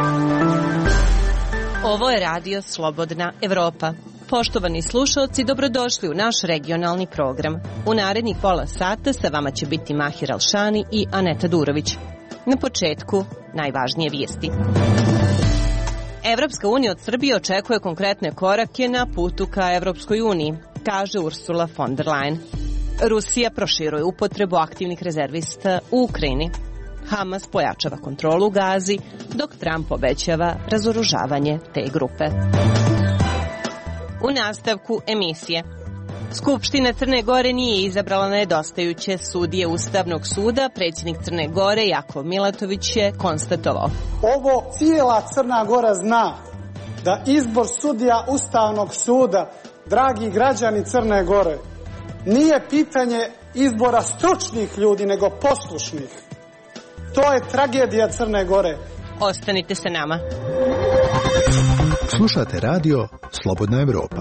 Ovo je radio Slobodna Evropa. Poštovani slušalci, dobrodošli u naš regionalni program. U narednih pola sata sa vama će biti Mahir Alšani i Aneta Durović. Na početku, najvažnije vijesti. Evropska unija od Srbije očekuje konkretne korake na putu ka Evropskoj uniji, kaže Ursula von der Leyen. Rusija proširuje upotrebu aktivnih rezervista u Ukrajini. Hamas pojačava kontrolu u Gazi, dok Trump obećava razoružavanje te grupe. U nastavku emisije. Skupština Crne Gore nije izabrala nedostajuće sudije Ustavnog suda. Predsjednik Crne Gore Jakov Milatović je konstatovao: ovo cijela Crna Gora zna da izbor sudija Ustavnog suda, dragi građani Crne Gore, nije pitanje izbora stručnih ljudi, nego poslušnih. To je tragedija Crne Gore. Ostanite sa nama. Slušate radio Slobodna Evropa.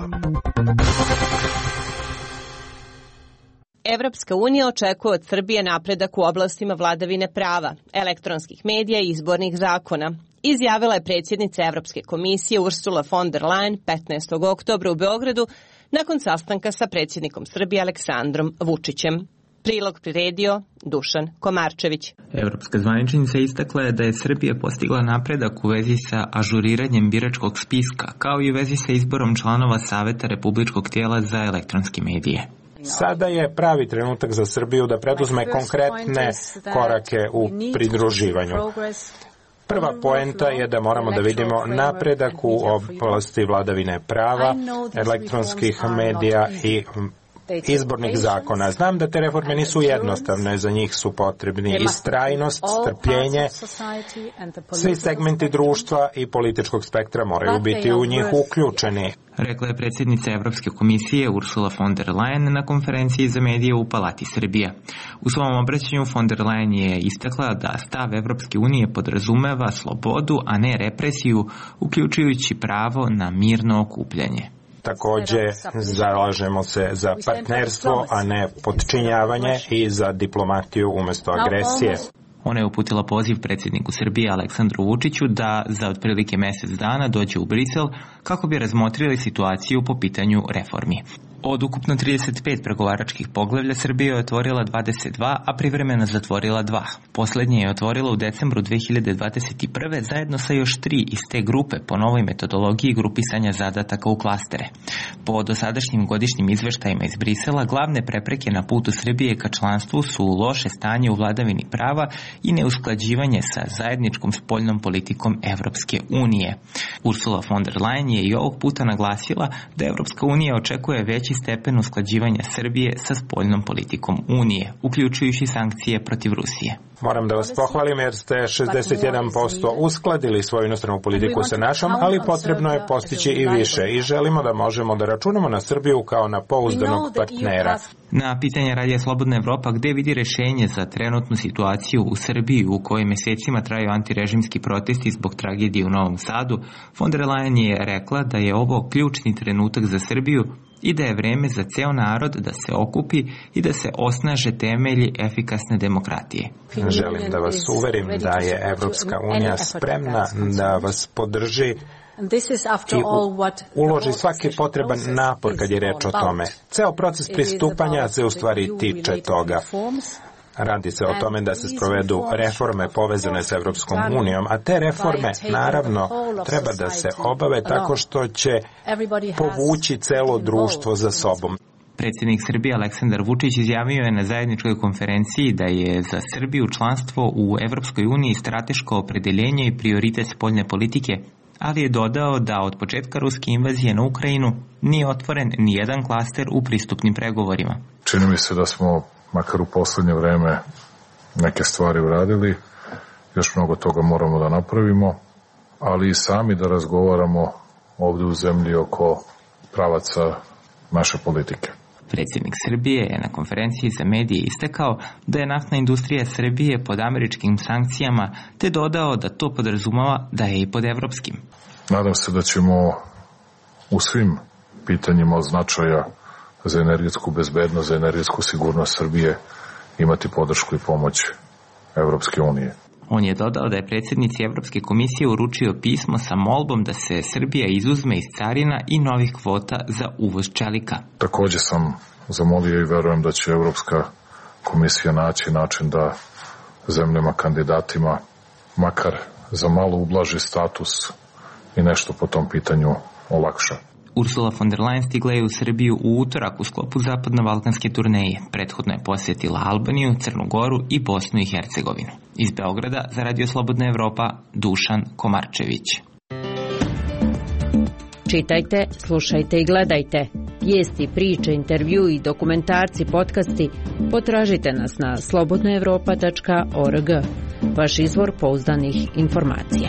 Evropska unija očekuje od Srbije napredak u oblastima vladavine prava, elektronskih medija i izbornih zakona, izjavila je predsjednica Evropske komisije Ursula von der Leyen 15. oktobra u Beogradu nakon sastanka sa predsjednikom Srbije Aleksandrom Vučićem. Prilog priredio Dušan Komarčević. Evropska zvaničnica istakla je da je Srbija postigla napredak u vezi sa ažuriranjem biračkog spiska, kao i u vezi sa izborom članova Saveta Republičkog tijela za elektronske medije. Sada je pravi trenutak za Srbiju da preduzme konkretne korake u pridruživanju. Prva poenta je da moramo da vidimo napredak u oblasti vladavine prava, elektronskih medija i izbornih zakona. Znam da te reforme nisu jednostavne, za njih su potrebni istrajnost, strpljenje. Svi segmenti društva i političkog spektra moraju biti u njih uključeni, rekla je predsjednica Evropske komisije Ursula von der Leyen na konferenciji za medije u Palati Srbije. U svom obraćanju von der Leyen je istakla da stav Evropske unije podrazumeva slobodu, a ne represiju, uključujući pravo na mirno okupljanje. Također zalažemo se za partnerstvo, a ne podčinjavanje, i za diplomatiju umjesto agresije. Ona je uputila poziv predsjedniku Srbije Aleksandru Vučiću da za otprilike mjesec dana dođe u Brisel kako bi razmotrili situaciju po pitanju reformi. Od ukupno 35 pregovaračkih poglavlja Srbija je otvorila 22, a privremeno zatvorila 2. Posljednje je otvorila u decembru 2021. zajedno sa još 3 iz te grupe po novoj metodologiji grupisanja zadataka u klastere. Po dosadašnjim godišnjim izveštajima iz Brisela, glavne prepreke na putu Srbije ka članstvu su loše stanje u vladavini prava i neusklađivanje sa zajedničkom spoljnom politikom Evropske unije. Ursula von der Leyen je i ovog puta naglasila da Evropska unija očekuje veći stepen usklađivanja Srbije sa spoljnom politikom Unije, uključujući sankcije protiv Rusije. Moram da vas pohvalim jer ste 61% uskladili svoju inostranu politiku sa našom, ali potrebno je postići i više i želimo da možemo da računamo na Srbiju kao na pouzdanog partnera. Na pitanje radija Slobodna Evropa gde vidi rešenje za trenutnu situaciju u Srbiji u kojoj mesecima traju antirežimski protesti zbog tragedije u Novom Sadu, von der Leyen je rekla da je ovo ključni trenutak za Srbiju i da je vreme za ceo narod da se okupi i da se osnaže temelji efikasne demokratije. Želim da vas uverim da je Evropska unija spremna da vas podrži i uloži svaki potreban napor kad je reč o tome. Ceo proces pristupanja se u stvari tiče toga. Radi se o tome da se sprovedu reforme povezane sa Evropskom unijom, a te reforme, naravno, treba da se obave tako što će povući celo društvo za sobom. Predsjednik Srbije Aleksandar Vučić izjavio je na zajedničkoj konferenciji da je za Srbiju članstvo u Evropskoj uniji strateško opredeljenje i prioritet spoljne politike, ali je dodao da od početka ruske invazije na Ukrajinu nije otvoren ni jedan klaster u pristupnim pregovorima. Čini mi se da smo makar u posljednje vreme neke stvari uradili, još mnogo toga moramo da napravimo, ali i sami da razgovaramo ovdje u zemlji oko pravaca naše politike. Predsjednik Srbije je na konferenciji za medije istakao da je naftna industrija Srbije pod američkim sankcijama, te dodao da to podrazumava da je i pod evropskim. Nadam se da ćemo u svim pitanjima od značaja za energetsku bezbednost, za energetsku sigurnost Srbije imati podršku i pomoć Evropske unije. On je dodao da je predsjednici Evropske komisije uručio pismo sa molbom da se Srbija izuzme iz carina i novih kvota za uvoz čelika. Također sam zamolio i verujem da će Evropska komisija naći način da zemljama kandidatima makar za malo ublaži status i nešto po tom pitanju olakša. Ursula von der Leyen stigla je u Srbiju u utorak u sklopu zapadno-balkanske turneje. Prethodno je posjetila Albaniju, Crnu Goru i Bosnu i Hercegovinu. Iz Beograda za Radio Slobodna Evropa, Dušan Komarčević. Čitajte, slušajte i gledajte. Vijesti, priče, intervju i dokumentarci, podcasti potražite nas na slobodnaevropa.org. Vaš izvor pouzdanih informacija.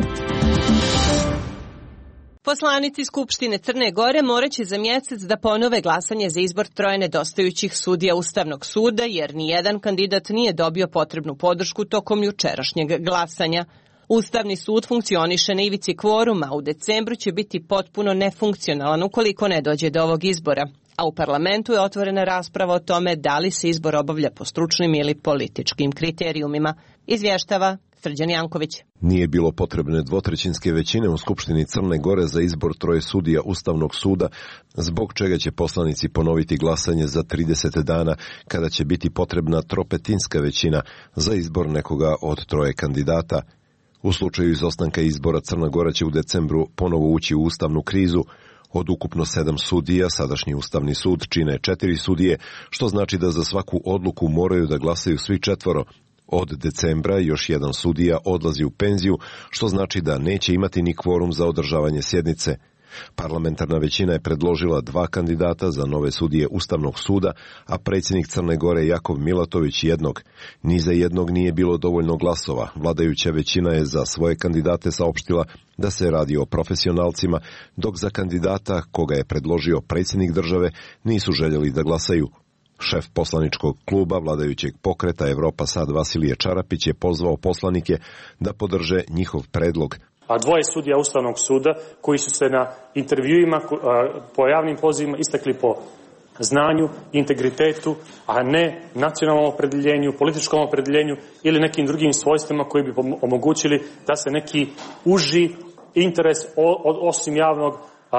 Poslanici Skupštine Crne Gore moraće za mjesec da ponove glasanje za izbor troje nedostajućih sudija Ustavnog suda, jer nijedan kandidat nije dobio potrebnu podršku tokom jučerašnjeg glasanja. Ustavni sud funkcioniše na ivici kvoruma, a u decembru će biti potpuno nefunkcionalan ukoliko ne dođe do ovog izbora. A u parlamentu je otvorena rasprava o tome da li se izbor obavlja po stručnim ili političkim kriterijumima. Izvještava Srđan Janković. Nije bilo potrebne dvotrećinske većine u Skupštini Crne Gore za izbor troje sudija Ustavnog suda, zbog čega će poslanici ponoviti glasanje za 30 dana, kada će biti potrebna tropetinska većina za izbor nekoga od troje kandidata. U slučaju izostanka izbora Crna Gora će u decembru ponovo ući u ustavnu krizu. Od ukupno 7 sudija, sadašnji Ustavni sud čine 4 sudije, što znači da za svaku odluku moraju da glasaju svi četvoro. Od decembra još jedan sudija odlazi u penziju, što znači da neće imati ni kvorum za održavanje sjednice. Parlamentarna većina je predložila 2 kandidata za nove sudije Ustavnog suda, a predsjednik Crne Gore Jakov Milatović jednog. Ni za jednog nije bilo dovoljno glasova. Vladajuća većina je za svoje kandidate saopštila da se radi o profesionalcima, dok za kandidata koga je predložio predsjednik države nisu željeli da glasaju. Šef poslaničkog kluba vladajućeg pokreta Evropa Sad Vasilije Čarapić je pozvao poslanike da podrže njihov predlog. A 2 sudija Ustavnog suda koji su se na intervjuima po javnim pozivima istakli po znanju, integritetu, a ne nacionalnom opredjeljenju, političkom opredjeljenju ili nekim drugim svojstvima koji bi omogućili da se neki uži interes osim javnog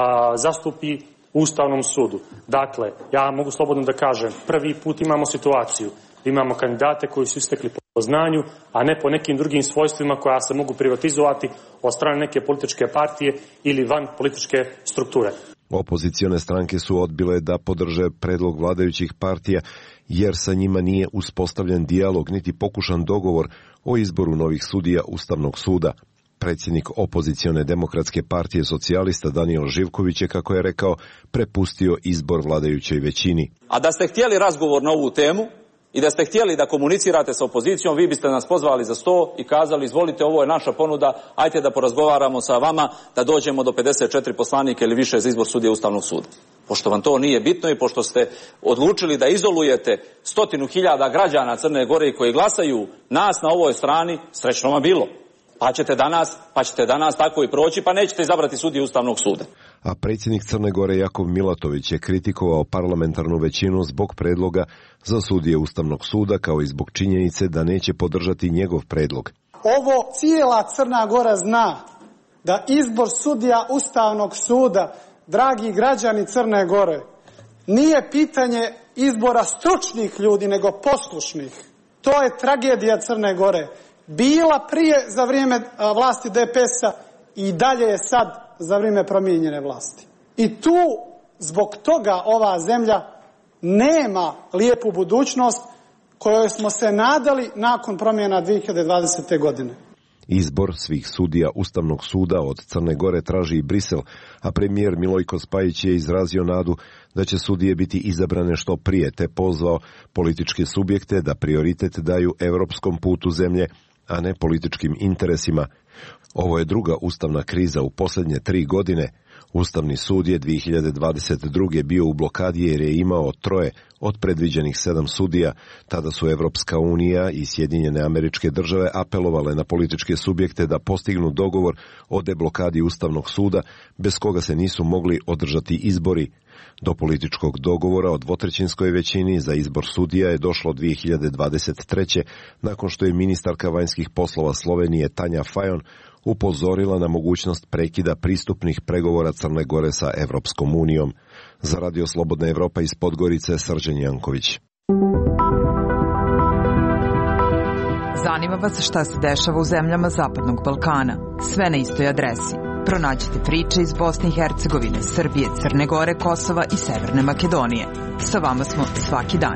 zastupi u Ustavnom sudu. Dakle, ja mogu slobodno da kažem, prvi put imamo situaciju, imamo kandidate koji su istekli po znanju, a ne po nekim drugim svojstvima koja se mogu privatizovati od strane neke političke partije ili van političke strukture. Opozicione stranke su odbile da podrže predlog vladajućih partija, jer sa njima nije uspostavljen dijalog niti pokušan dogovor o izboru novih sudija Ustavnog suda. Predsjednik opozicione demokratske partije socijalista Danijel Živković je, kako je rekao, prepustio izbor vladajućoj većini. A da ste htjeli razgovor na ovu temu i da ste htjeli da komunicirate sa opozicijom, vi biste nas pozvali za sto i kazali izvolite, ovo je naša ponuda, ajte da porazgovaramo sa vama da dođemo do 54 poslanika ili više za izbor sudija Ustavnog suda. Pošto vam to nije bitno i pošto ste odlučili da izolujete 100.000 građana Crne Gore koji glasaju nas na ovoj strani, srećno vam bilo. Pa ćete danas tako i proći, pa nećete izabrati sudije Ustavnog suda. A predsjednik Crne Gore Jakov Milatović je kritikovao parlamentarnu većinu zbog predloga za sudije Ustavnog suda, kao i zbog činjenice da neće podržati njegov predlog. Ovo cijela Crna Gora zna, da izbor sudija Ustavnog suda, dragi građani Crne Gore, nije pitanje izbora stručnih ljudi, nego poslušnih. To je tragedija Crne Gore. Bila prije za vrijeme vlasti DPS-a i dalje je sad za vrijeme promijenjene vlasti. I tu zbog toga ova zemlja nema lijepu budućnost kojoj smo se nadali nakon promjena 2020. godine. Izbor svih sudija Ustavnog suda od Crne Gore traži i Brisel, a premijer Milojko Spajić je izrazio nadu da će sudije biti izabrane što prije, te pozvao političke subjekte da prioritet daju europskom putu zemlje, a ne političkim interesima. Ovo je druga ustavna kriza u posljednje 3 godine. Ustavni sud je 2022. bio u blokadi jer je imao 3 od predviđenih 7 sudija. Tada su Evropska unija i Sjedinjene Američke Države apelovale na političke subjekte da postignu dogovor o deblokadi Ustavnog suda, bez koga se nisu mogli održati izbori. Do političkog dogovora o dvotrećinskoj većini za izbor sudija je došlo 2023. nakon što je ministarka vanjskih poslova Slovenije Tanja Fajon upozorila na mogućnost prekida pristupnih pregovora Crne Gore sa Evropskom unijom. Za Radio Slobodna Evropa iz Podgorice, Srđan Janković. Zanima vas šta se dešava u zemljama Zapadnog Balkana? Sve na istoj adresi. Pronađite priče iz Bosne i Hercegovine, Srbije, Crne Gore, Kosova i Severne Makedonije. Sa vama smo svaki dan.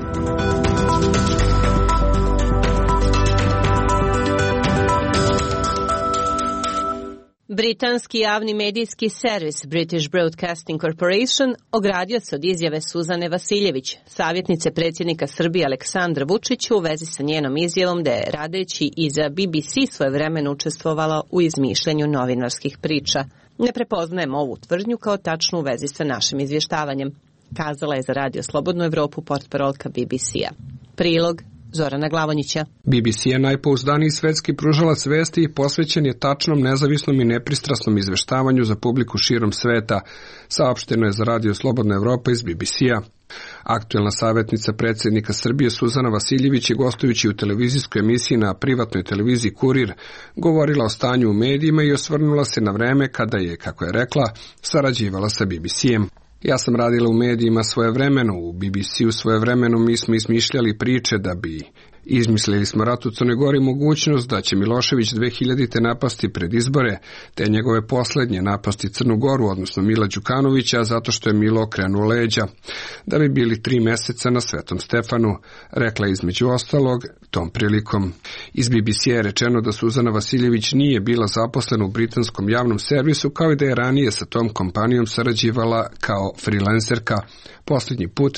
Britanski javni medijski servis British Broadcasting Corporation ogradio se od izjave Suzane Vasiljević, savjetnice predsjednika Srbije Aleksandra Vučića u vezi sa njenom izjavom da je radeći i za BBC svojevremeno učestvovala u izmišljanju novinarskih priča. Ne prepoznajemo ovu tvrdnju kao tačnu u vezi sa našim izvještavanjem, kazala je za Radio Slobodnu Evropu portparolka BBC-a. Prilog Zorana Glavonjića. BBC je najpouzdaniji svetski pružalac vesti i posvećen je tačnom, nezavisnom i nepristrasnom izveštavanju za publiku širom sveta, saopšteno je za Radio Slobodna Evropa iz BBC-a. Aktuelna savjetnica predsjednika Srbije Suzana Vasiljević je gostujući u televizijskoj emisiji na privatnoj televiziji Kurir govorila o stanju u medijima i osvrnula se na vreme kada je, kako je rekla, sarađivala sa BBC-em. Ja sam radila u medijima svojevremeno, u BBC-u svojevremeno mi smo izmišljali priče da bi izmislili smo rat u Crnoj Gori, mogućnost da će Milošević 2000. napasti pred izbore, te njegove posljednje napasti Crnu Goru, odnosno Mila Đukanovića, zato što je Milo okrenuo leđa, da bi bili 3 mjeseca na Svetom Stefanu, rekla između ostalog tom prilikom. Iz BBC je rečeno da Suzana Vasiljević nije bila zaposlena u britanskom javnom servisu, kao i da je ranije sa tom kompanijom sarađivala kao freelancerka, posljednji put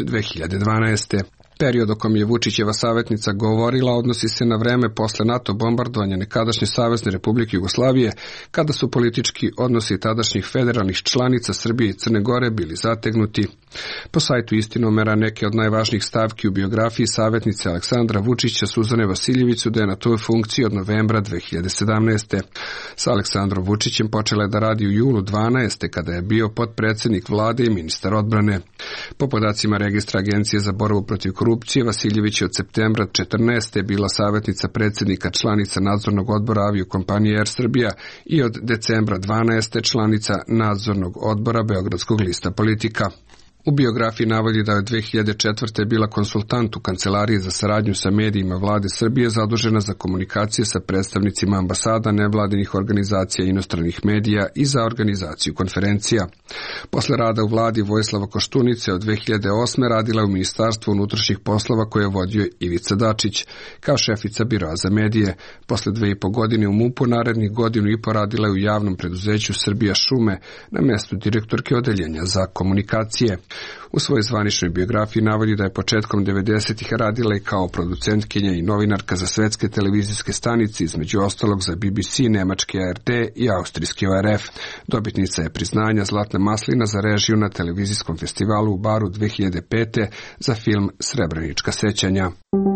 2012. Period o kom je Vučićeva savjetnica govorila odnosi se na vreme posle NATO bombardovanja nekadašnje Savezne Republike Jugoslavije, kada su politički odnosi tadašnjih federalnih članica Srbije i Crne Gore bili zategnuti. Po sajtu Istinomera neke od najvažnijih stavki u biografiji savjetnice Aleksandra Vučića Suzane Vasiljević su da je na toj funkciji od novembra 2017. Sa Aleksandrom Vučićem počela je da radi u julu 12. kada je bio potpredsjednik vlade i ministar odbrane. Po podacima registra Agencije za borbu protiv korupcije, Vasiljević je od septembra 14. bila savjetnica predsjednika članica nadzornog odbora aviokompanije Air Srbija i od decembra 12. članica nadzornog odbora Beogradskog lista Politika. U biografiji navodi da je od 2004. bila konsultant u Kancelariji za saradnju sa medijima vlade Srbije zadužena za komunikacije sa predstavnicima ambasada, nevladinih organizacija i inostranih medija i za organizaciju konferencija. Posle rada u vladi Vojislava Koštunice od 2008. radila u Ministarstvu unutrašnjih poslova koje je vodio Ivica Dačić kao šefica biroa za medije. Posle 2,5 godine u MUP-u narednih 1,5 godinu radila je u javnom preduzeću Srbija šume na mjestu direktorke odeljenja za komunikacije. U svojoj zvaničnoj biografiji navodi da je početkom 90-ih radila i kao producentkinja i novinarka za svetske televizijske stanice, između ostalog za BBC, nemački ARD i austrijski ORF. Dobitnica je priznanja Zlatna maslina za režiju na televizijskom festivalu u Baru 2005. za film Srebrenička sećanja.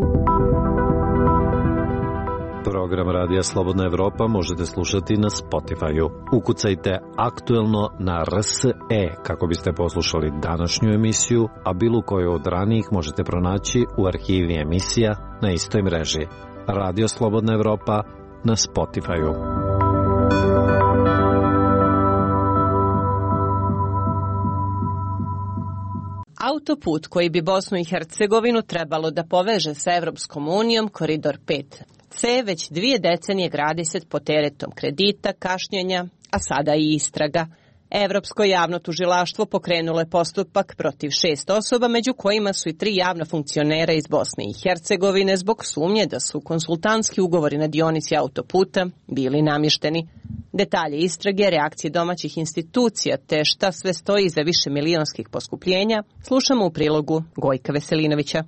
Program Radija Slobodna Evropa možete slušati na Spotify-u. Ukucajte aktuelno na RSE kako biste poslušali današnju emisiju, a bilo koju od ranijih možete pronaći u arhivi emisija na istoj mreži. Radio Slobodna Evropa na Spotify-u. Autoput koji bi Bosnu i Hercegovinu trebalo da poveže sa Evropskom unijom, Koridor 5C, već 2 decenije gradi se pod teretom kredita, kašnjenja, a sada i istraga. Evropsko javno tužilaštvo pokrenulo je postupak protiv 6 osoba, među kojima su i 3 javna funkcionera iz Bosne i Hercegovine zbog sumnje da su konsultantski ugovori na dionici autoputa bili namješteni. Detalje istrage, reakcije domaćih institucija te šta sve stoji iza više milionskih poskupljenja slušamo u prilogu Gojka Veselinovića.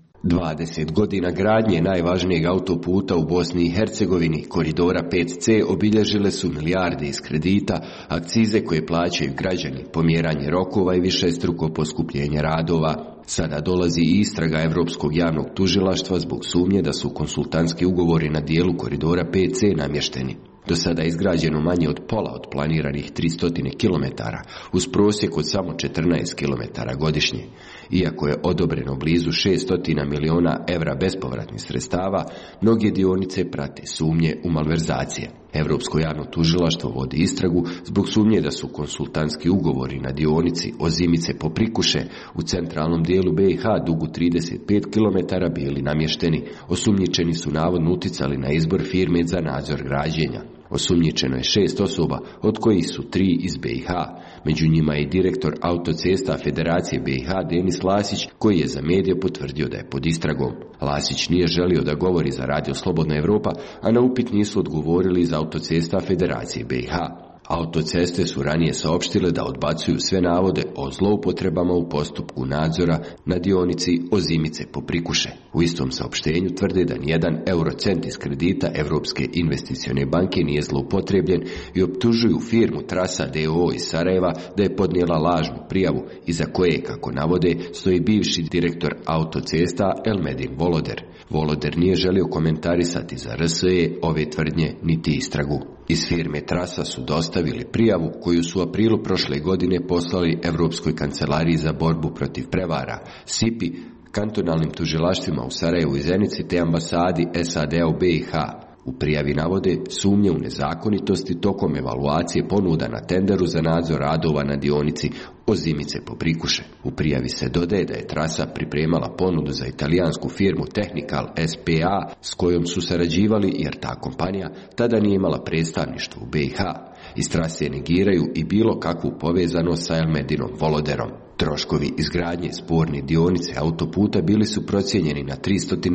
20 godina gradnje najvažnijeg autoputa u Bosni i Hercegovini, koridora 5C, obilježile su milijarde iz kredita, akcize koje plaćaju građani, pomjeranje rokova i višestruko poskupljenje radova. Sada dolazi i istraga Evropskog javnog tužilaštva zbog sumnje da su konsultantski ugovori na dijelu koridora 5C namješteni. Do sada je izgrađeno manje od pola od planiranih 300 km, uz prosjek od samo 14 km godišnje. Iako je odobreno blizu 600 miliona evra bespovratnih sredstava, mnoge dionice prate sumnje u malverzacije. Evropsko javno tužilaštvo vodi istragu zbog sumnje da su konsultantski ugovori na dionici Ozimice-Poprikuše u centralnom dijelu BiH dugu 35 km bili namješteni. Osumnjičeni su navodno uticali na izbor firme za nadzor građenja. Osumnjičeno je 6 osoba, od kojih su 3 iz BiH. Među njima je i direktor autocesta Federacije BiH Denis Lasić, koji je za medije potvrdio da je pod istragom. Lasić nije želio da govori za Radio Slobodna Evropa, a na upit nisu odgovorili iz autocesta Federacije BiH. Autoceste su ranije saopštile da odbacuju sve navode o zloupotrebama u postupku nadzora na dionici Ozimice-Poprikuše. U istom saopštenju tvrde da nijedan eurocent iz kredita Evropske investicione banke nije zloupotrebljen i optužuju firmu Trasa DOO iz Sarajeva da je podnijela lažnu prijavu iza koje, kako navode, stoji bivši direktor autocesta Elmedin Voloder. Voloder nije želio komentarisati za RSE ove tvrdnje niti istragu. Iz firme Trasa su dostavili prijavu koju su u aprilu prošle godine poslali Evropskoj kancelariji za borbu protiv prevara, SIPI, kantonalnim tužilaštvima u Sarajevu i Zenici te ambasadi SAD-a u BiH. U prijavi navode sumnje u nezakonitosti tokom evaluacije ponuda na tenderu za nadzor radova na dionici Ozimice-Poprikuše. U prijavi se dodaje da je Trasa pripremala ponudu za italijansku firmu Technical SPA s kojom su sarađivali jer ta kompanija tada nije imala predstavništvo u BiH. Iz Trase negiraju i bilo kakvu povezanost sa Elmedinom Voloderom. Troškovi izgradnje sporne dionice autoputa bili su procijenjeni na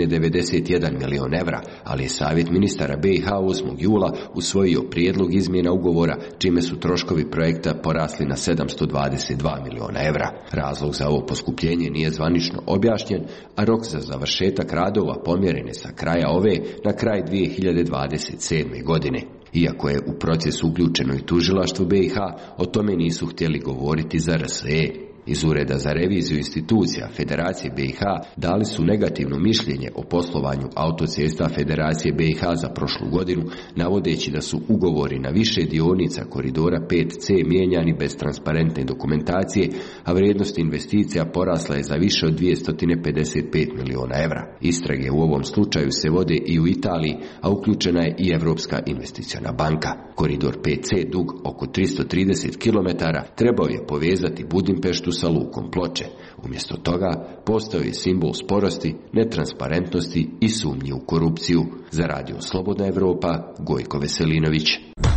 391 milion evra, ali je Savjet ministara BiH 8. jula usvojio prijedlog izmjena ugovora, čime su troškovi projekta porasli na 722 miliona evra. Razlog za ovo poskupljenje nije zvanično objašnjen, a rok za završetak radova pomjeren je sa kraja ove na kraj 2027. godine. Iako je u proces uključeno i tužilaštvo BiH, o tome nisu htjeli govoriti za RSE. Iz Ureda za reviziju institucija Federacije BiH dali su negativno mišljenje o poslovanju autocesta Federacije BiH za prošlu godinu, navodeći da su ugovori na više dionica koridora 5C mijenjani bez transparentne dokumentacije, a vrijednost investicija porasla je za više od 255 miliona evra. Istrage u ovom slučaju se vode i u Italiji, a uključena je i Evropska investiciona banka. Koridor 5C dug oko 330 km trebao je povezati Budimpeštu sa lukom Ploče. Umjesto toga postao je simbol sporosti, netransparentnosti i sumnji u korupciju. Za Radio Slobodna Evropa, Gojko Veselinović.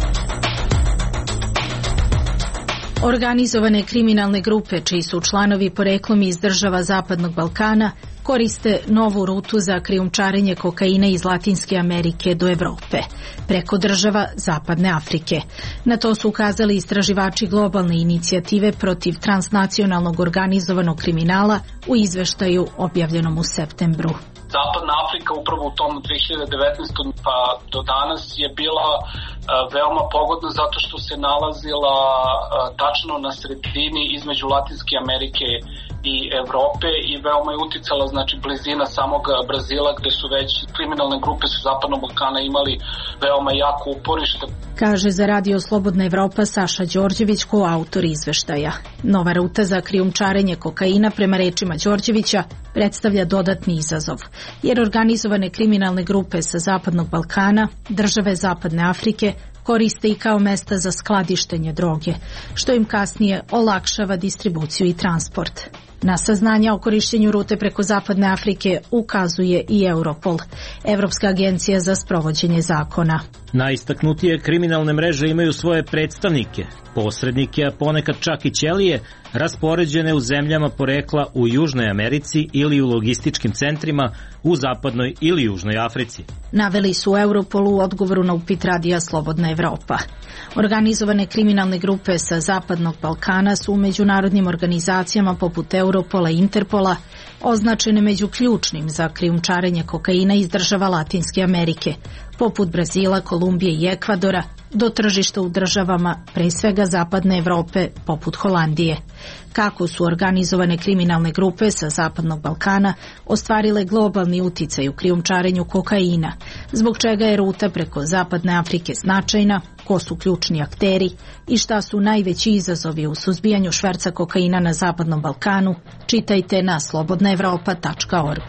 Organizovane kriminalne grupe, čiji su članovi poreklom iz država Zapadnog Balkana, koriste novu rutu za krijumčarenje kokaina iz Latinske Amerike do Evrope, preko država Zapadne Afrike. Na to su ukazali istraživači globalne inicijative protiv transnacionalnog organizovanog kriminala u izveštaju objavljenom u septembru. Zapadna Afrika upravo u tom 2019. pa do danas je bila veoma pogodna zato što se nalazila tačno na sredini između Latinske Amerike i Evrope i veoma je uticala blizina samog Brazila gde su već kriminalne grupe sa Zapadnog Balkana imali veoma jako uporište. Kaže za Radio Slobodna Evropa Saša Đorđević, koautor izveštaja. Nova ruta za krijumčarenje kokaina, prema rečima Đorđevića, predstavlja dodatni izazov, jer organizovane kriminalne grupe sa Zapadnog Balkana, države Zapadne Afrike, koriste i kao mesta za skladištenje droge, što im kasnije olakšava distribuciju i transport. Na saznanja o korišćenju rute preko Zapadne Afrike ukazuje i Europol, Evropska agencija za sprovođenje zakona. Najistaknutije kriminalne mreže imaju svoje predstavnike, posrednike, a ponekad čak i ćelije, raspoređene u zemljama porekla u Južnoj Americi ili u logističkim centrima u Zapadnoj ili Južnoj Africi. Naveli su Europolu u odgovoru na upit radija Slobodna Evropa. Organizovane kriminalne grupe sa Zapadnog Balkana su u međunarodnim organizacijama poput Europola i Interpola označene među ključnim za krijumčarenje kokaina iz država Latinske Amerike, poput Brazila, Kolumbije i Ekvadora, do tržišta u državama, pre svega Zapadne Evrope, poput Holandije. Kako su organizovane kriminalne grupe sa Zapadnog Balkana ostvarile globalni uticaj u krijumčarenju kokaina, zbog čega je ruta preko Zapadne Afrike značajna, ko su ključni akteri i šta su najveći izazovi u suzbijanju šverca kokaina na Zapadnom Balkanu, čitajte na slobodnaevropa.org.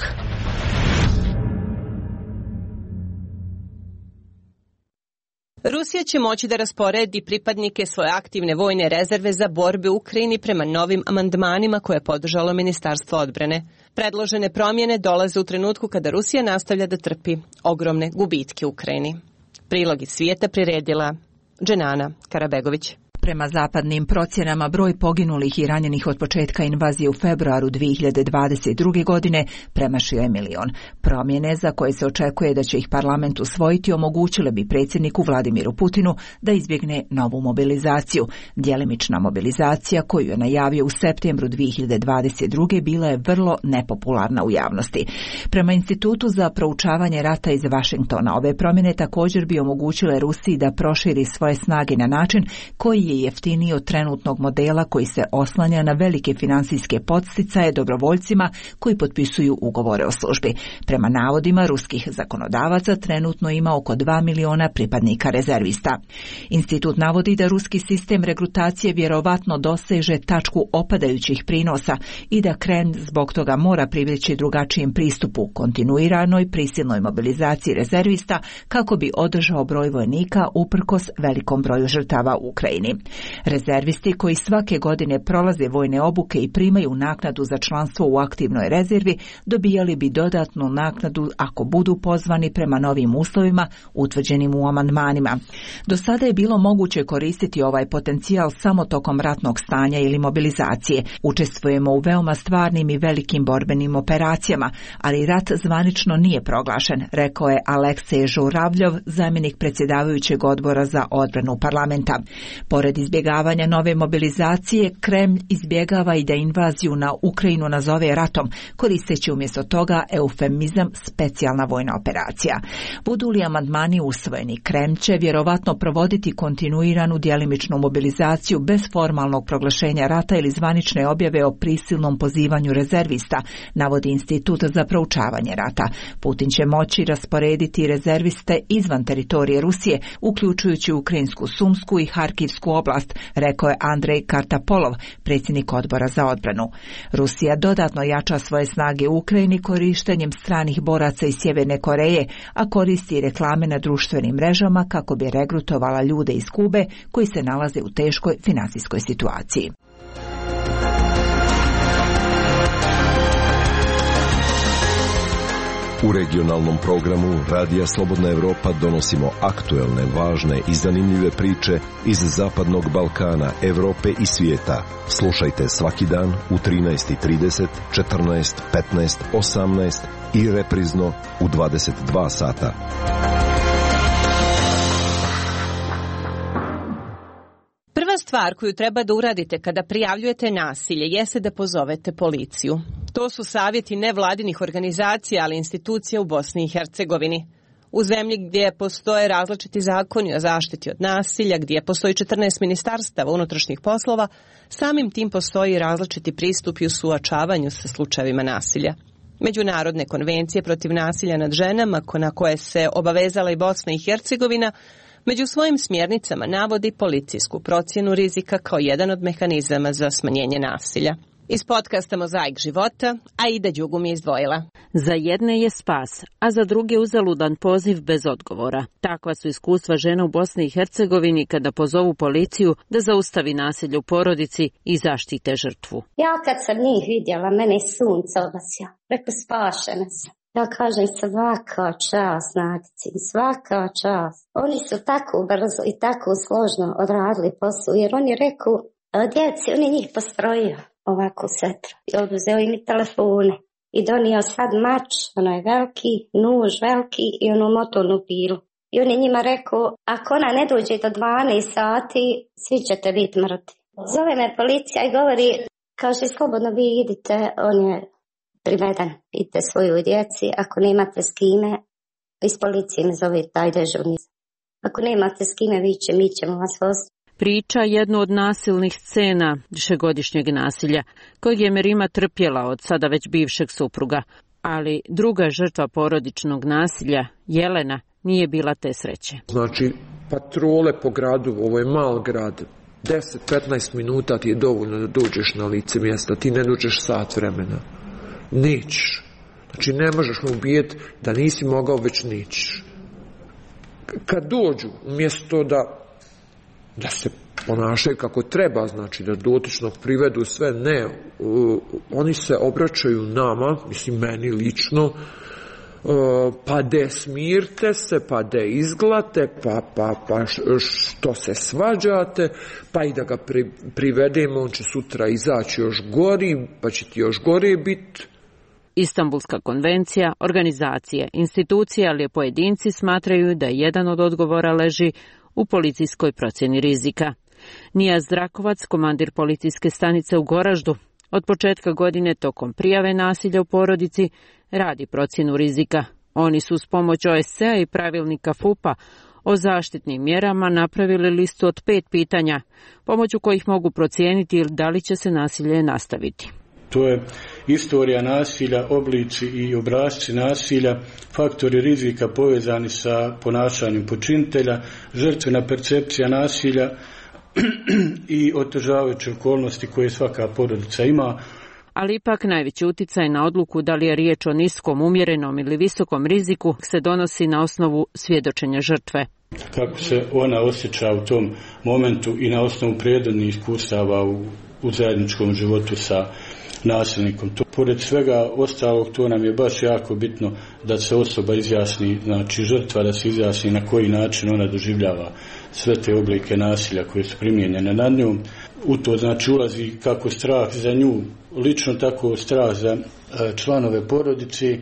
Rusija će moći da rasporedi pripadnike svoje aktivne vojne rezerve za borbe u Ukrajini prema novim amandmanima koje je podržalo Ministarstvo odbrane. Predložene promjene dolaze u trenutku kada Rusija nastavlja da trpi ogromne gubitke u Ukrajini. Prilog iz svijeta priredila Dženana Karabegović. Prema zapadnim procjenama, broj poginulih i ranjenih od početka invazije u februaru 2022. godine premašio je 1 milion. Promjene za koje se očekuje da će ih parlament usvojiti omogućile bi predsjedniku Vladimiru Putinu da izbjegne novu mobilizaciju. Djelimična mobilizacija koju je najavio u septembru 2022. bila je vrlo nepopularna u javnosti. Prema Institutu za proučavanje rata iz Vašingtona, ove promjene također bi omogućile Rusiji da proširi svoje snage na način koji je jeftiniji od trenutnog modela koji se oslanja na velike financijske podsticaje dobrovoljcima koji potpisuju ugovore o službi. Prema navodima ruskih zakonodavaca trenutno ima oko 2 miliona pripadnika rezervista. Institut navodi da ruski sistem regrutacije vjerovatno doseže tačku opadajućih prinosa i da Kremlj zbog toga mora pribjeći drugačijem pristupu kontinuiranoj prisilnoj mobilizaciji rezervista kako bi održao broj vojnika uprkos velikom broju žrtava u Ukrajini. Rezervisti koji svake godine prolaze vojne obuke i primaju naknadu za članstvo u aktivnoj rezervi dobijali bi dodatnu naknadu ako budu pozvani prema novim uslovima utvrđenim u amandmanima. Do sada je bilo moguće koristiti ovaj potencijal samo tokom ratnog stanja ili mobilizacije. Učestvujemo u veoma stvarnim i velikim borbenim operacijama, ali rat zvanično nije proglašen, rekao je Aleksej Žuravljov, zamjenik predsjedavajućeg odbora za odbranu parlamenta. Pored izbjegavanja nove mobilizacije, Kremlj izbjegava i da invaziju na Ukrajinu nazove ratom, koristeći umjesto toga eufemizam specijalna vojna operacija. Budu li amandmani usvojeni, Kremlj će vjerovatno provoditi kontinuiranu djelimičnu mobilizaciju bez formalnog proglašenja rata ili zvanične objave o prisilnom pozivanju rezervista, navodi Institut za proučavanje rata. Putin će moći rasporediti rezerviste izvan teritorije Rusije, uključujući ukrajinsku Sumsku i Harkivsku oblast, rekao je Andrej Kartapolov, predsjednik odbora za odbranu. Rusija dodatno jača svoje snage u Ukrajini korištenjem stranih boraca iz Sjeverne Koreje, a koristi reklame na društvenim mrežama kako bi regrutovala ljude iz Kube koji se nalaze u teškoj financijskoj situaciji. U regionalnom programu Radija Slobodna Evropa donosimo aktuelne, važne i zanimljive priče iz Zapadnog Balkana, Evrope i svijeta. Slušajte svaki dan u 13:30, 14, 15, 18 i reprizno u 22 sata. Prva stvar koju treba da uradite kada prijavljujete nasilje jeste da pozovete policiju. To su savjeti nevladinih organizacija, ali institucija u Bosni i Hercegovini. U zemlji gdje postoje različiti zakoni o zaštiti od nasilja, gdje postoji 14 ministarstava unutrašnjih poslova, samim tim postoji različiti pristupi u suočavanju sa slučajevima nasilja. Međunarodne konvencije protiv nasilja nad ženama, na koje se obavezala i Bosna i Hercegovina, među svojim smjernicama navodi policijsku procjenu rizika kao jedan od mehanizama za smanjenje nasilja. Iz podcasta Mozaik života, Aida Đugum je izdvojila. Za jedne je spas, a za druge uzaludan poziv bez odgovora. Takva su iskustva žena u Bosni i Hercegovini kada pozovu policiju da zaustavi nasilje u porodici i zaštite žrtvu. Ja kad sam njih vidjela, mene je sunce obasja. Rekao, spašene sam. Ja kažem, svaka čast, Nadici, svaka čast. Oni su tako brzo i tako složno odradili posao, jer oni reku, djeci, oni njih postrojio ovako setru. I oduzeo im i telefone. I donio sad mač, ono je veliki, nuž veliki i onu motornu pilu. I on je njima rekao, ako ona ne dođe do 12 sati, svi ćete biti mrtvi. Zove me policija i govori, kaže, slobodno vi idite, on je priveden, idite svoju djeci, ako nemate s kime, iz policije me zove taj dežurni. Ako nemate s kime, mi ćemo vas voziti. Priča jednu od nasilnih scena višegodišnjeg nasilja, kojeg je Merima trpjela od sada već bivšeg supruga. Ali druga žrtva porodičnog nasilja, Jelena, nije bila te sreće. Znači, patrole po gradu, ovo je mal grad, 10-15 minuta ti je dovoljno da dođeš na lice mjesta, ti ne dođeš sat vremena. Nećeš. Znači, ne možeš mu ubijeti da nisi mogao, već nećeš. Kad dođu, umjesto da se ponašaju kako treba, znači da dotičnog privedu sve, ne, oni se obraćaju nama, mislim meni lično, pa de smirte se, pa de izglate, pa što se svađate, pa i da ga privedemo, on će sutra izaći još gori, pa će ti još gore biti. Istanbulska konvencija, organizacije, institucije, ali pojedinci smatraju da jedan od odgovora leži u policijskoj procjeni rizika. Nijaz Drakovac, komandir policijske stanice u Goraždu, od početka godine tokom prijave nasilja u porodici radi procjenu rizika. Oni su s pomoć OSCE-a i pravilnika FUP-a o zaštitnim mjerama napravili listu od 5 pitanja, pomoću kojih mogu procijeniti da li će se nasilje nastaviti. To je istorija nasilja, oblici i obrasci nasilja, faktori rizika povezani sa ponašanjem počinitelja, žrtvena percepcija nasilja i otežavajuće okolnosti koje svaka porodica ima. Ali ipak najveći uticaj na odluku da li je riječ o niskom, umjerenom ili visokom riziku se donosi na osnovu svjedočenja žrtve. Kako se ona osjeća u tom momentu i na osnovu prethodnih iskustava u zajedničkom životu sa nasilnikom. Pored svega ostalog, to nam je baš jako bitno da se osoba izjasni, znači žrtva da se izjasni na koji način ona doživljava sve te oblike nasilja koje su primijenjene nad njom. U to znači ulazi kako strah za nju lično, tako strah za članove porodice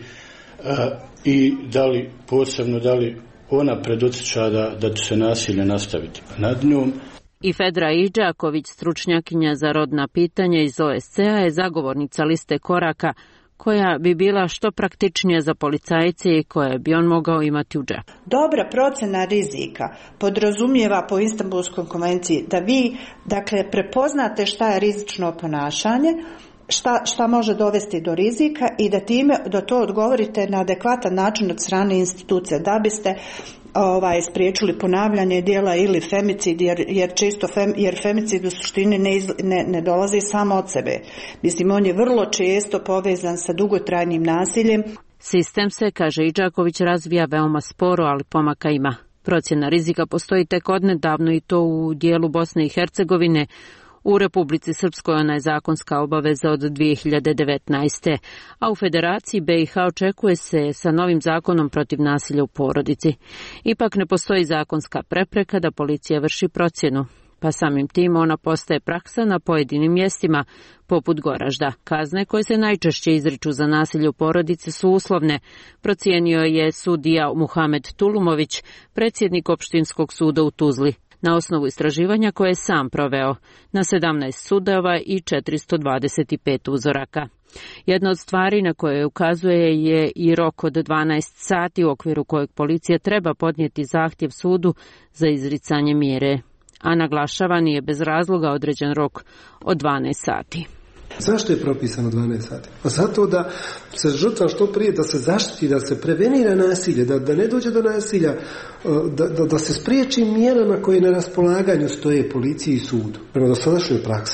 i da li posebno da li ona predosjeća da će se nasilje nastaviti nad njom. I Fedra Iđaković, stručnjakinja za rodna pitanja iz OSCE-a, je zagovornica liste koraka koja bi bila što praktičnija za policajce i koje bi on mogao imati u džepu. Dobra procjena rizika podrazumijeva po Istanbulskoj konvenciji da vi prepoznate šta je rizično ponašanje, šta može dovesti do rizika i da time da to odgovorite na adekvatan način od strane institucija, da biste spriječili ponavljanje djela ili femicid, jer femicid u suštini ne dolazi samo od sebe. Mislim, on je vrlo često povezan sa dugotrajnim nasiljem. Sistem se, kaže Iđaković, razvija veoma sporo, ali pomaka ima. Procjena rizika postoji tek odnedavno i to u dijelu Bosne i Hercegovine. U Republici Srpskoj ona je zakonska obaveza od 2019. A u Federaciji BiH očekuje se sa novim zakonom protiv nasilja u porodici. Ipak ne postoji zakonska prepreka da policija vrši procjenu, pa samim tim ona postaje praksa na pojedinim mjestima, poput Goražda. Kazne koje se najčešće izriču za nasilje u porodici su uslovne, procijenio je sudija Muhamed Tulumović, predsjednik opštinskog suda u Tuzli, na osnovu istraživanja koje je sam proveo na 17 sudova i 425 uzoraka. Jedna od stvari na koje ukazuje je i rok od 12 sati u okviru kojeg policija treba podnijeti zahtjev sudu za izricanje mjere, a naglašava nije bez razloga određen rok od 12 sati. Zašto je propisano 12 sati? Pa zato da se žrtva što prije, da se zaštiti, da se prevenira nasilje, da ne dođe do nasilja, da se spriječi mjerama koje na raspolaganju stoje policiji i sudu. Prema dosadašnjoj praksi,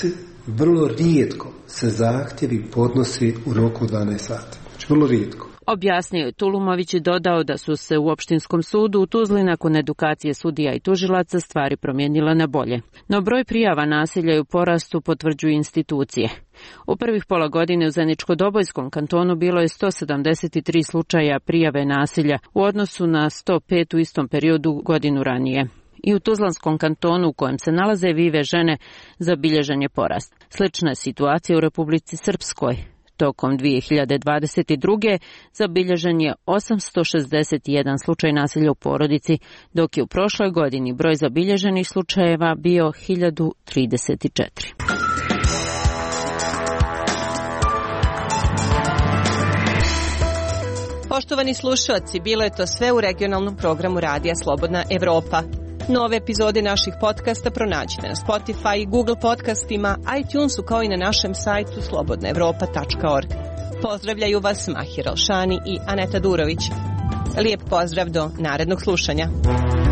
vrlo rijetko se zahtjevi podnosi u roku 12 sati. Znači, vrlo rijetko. Objasnio je Tulumović i dodao da su se u opštinskom sudu u Tuzli nakon edukacije sudija i tužilaca stvari promijenile na bolje. No broj prijava nasilja i u porastu potvrđuju institucije. U prvih pola godine u Zeničko-Dobojskom kantonu bilo je 173 slučaja prijave nasilja u odnosu na 105 u istom periodu godinu ranije. I u Tuzlanskom kantonu u kojem se nalaze vive žene zabilježen je porast. Slična je situacija u Republici Srpskoj. Tokom 2022. zabilježen je 861 slučaj nasilja u porodici, dok je u prošloj godini broj zabilježenih slučajeva bio 1034. Poštovani slušalci, bilo je to sve u regionalnom programu Radija Slobodna Evropa. Nove epizode naših podcasta pronađite na Spotify, Google podcastima, iTunesu kao i na našem sajtu slobodnaevropa.org. Pozdravljaju vas Mahir Alšani i Aneta Durović. Lijep pozdrav do narednog slušanja.